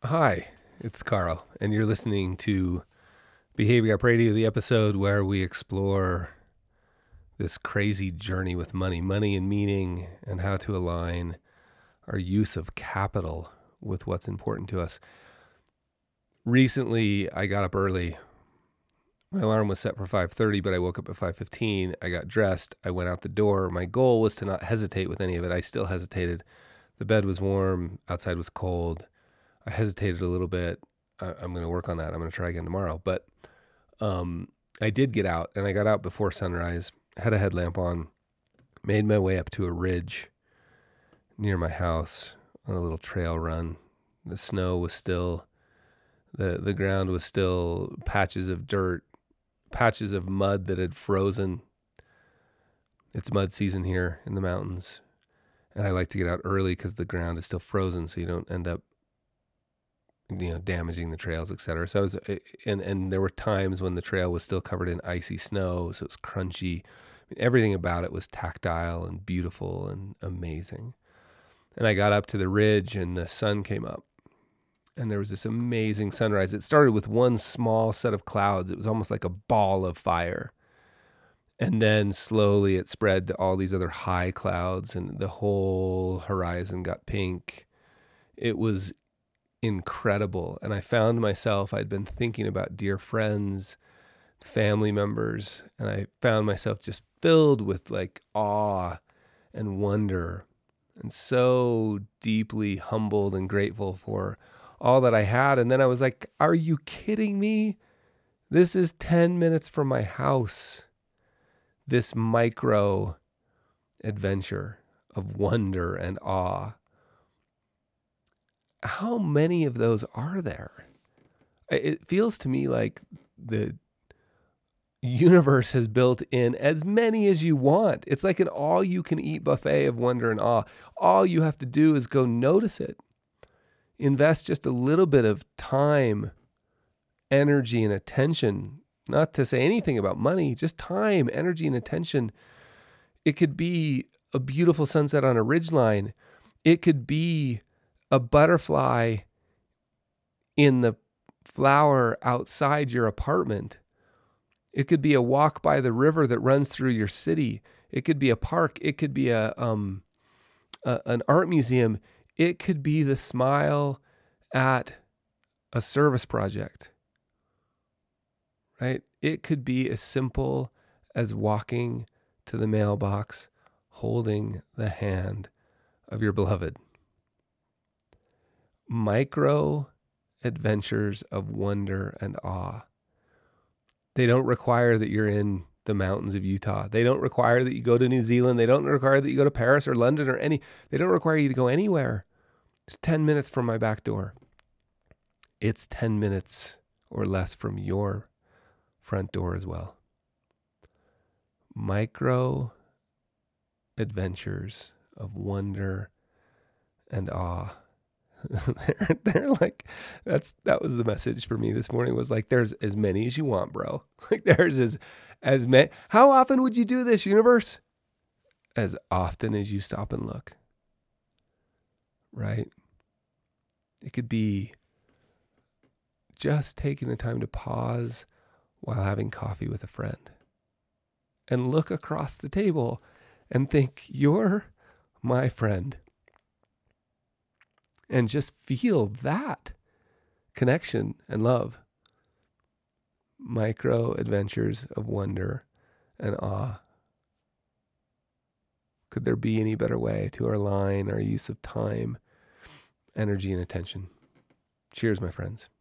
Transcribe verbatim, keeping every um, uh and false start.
Hi, it's Carl, and you're listening to Behavior Gap Radio, the episode where we explore this crazy journey with money, money and meaning, and how to align our use of capital with what's important to us. Recently, I got up early. My alarm was set for five thirty, but I woke up at five fifteen. I got dressed. I went out the door. My goal was to not hesitate with any of it. I still hesitated. The bed was warm. Outside was cold. I hesitated a little bit. I, I'm going to work on that. I'm going to try again tomorrow. But um, I did get out, and I got out before sunrise, had a headlamp on, made my way up to a ridge near my house on a little trail run. The snow was still, the, the ground was still patches of dirt, patches of mud that had frozen. It's mud season here in the mountains. And I like to get out early because the ground is still frozen, so you don't end up, you know, damaging the trails, et cetera. So I was, and, and there were times when the trail was still covered in icy snow, so it was crunchy. I mean, everything about it was tactile and beautiful and amazing. And I got up to the ridge and the sun came up. And there was this amazing sunrise. It started with one small set of clouds. It was almost like a ball of fire. And then slowly it spread to all these other high clouds, and the whole horizon got pink. It was incredible. And I found myself, I'd been thinking about dear friends, family members, and I found myself just filled with like awe and wonder, and so deeply humbled and grateful for all that I had. And then I was like, are you kidding me? This is ten minutes from my house. This micro adventure of wonder and awe. How many of those are there? It feels to me like the universe has built in as many as you want. It's like an all-you-can-eat buffet of wonder and awe. All you have to do is go notice it. Invest just a little bit of time, energy, and attention. Not to say anything about money, just time, energy, and attention. It could be a beautiful sunset on a ridgeline. It could be a butterfly in the flower outside your apartment. It could be a walk by the river that runs through your city. It could be a park. It could be a, um, a an art museum. It could be the smile at a service project, right? It could be as simple as walking to the mailbox, holding the hand of your beloved. Micro adventures of wonder and awe. They don't require that you're in the mountains of Utah. They don't require that you go to New Zealand. They don't require that you go to Paris or London or any, they don't require you to go anywhere. It's ten minutes from my back door. It's ten minutes or less from your front door as well. Micro adventures of wonder and awe. they're, they're like, that's, that was the message for me this morning, was like, there's as many as you want, bro. Like there's as, as many. How often would you do this, universe? As often as you stop and look. Right? It could be just taking the time to pause while having coffee with a friend and look across the table and think, you're my friend. And just feel that connection and love. Micro adventures of wonder and awe. Could there be any better way to align our use of time, energy, and attention? Cheers, my friends.